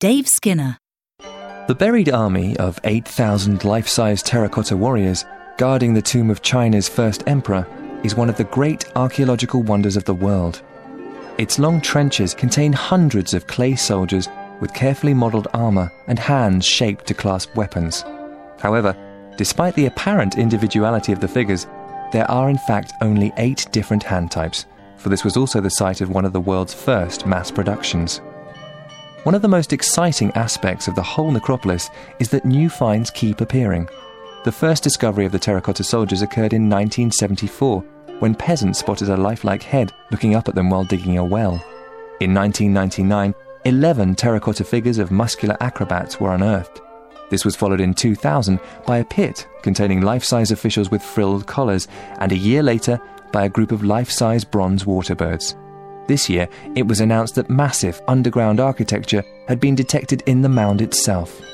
Dave Skinner. The buried army of 8,000 life-size terracotta warriors guarding the tomb of China's first emperor is one of the great archaeological wonders of the world. Its long trenches contain hundreds of clay soldiers with carefully modelled armour and hands shaped to clasp weapons. However, despite the apparent individuality of the figures, there are in fact only 8 different hand types, for this was also the site of one of the world's first mass productions. One of the most exciting aspects of the whole necropolis is that new finds keep appearing. The first discovery of the terracotta soldiers occurred in 1974, when peasants spotted a lifelike head looking up at them while digging a well. In 1999, 11 terracotta figures of muscular acrobats were unearthed. This was followed in 2000 by a pit containing life-size officials with frilled collars, and a year later by a group of life-size bronze waterbirds. This year, it was announced that massive underground architecture had been detected in the mound itself.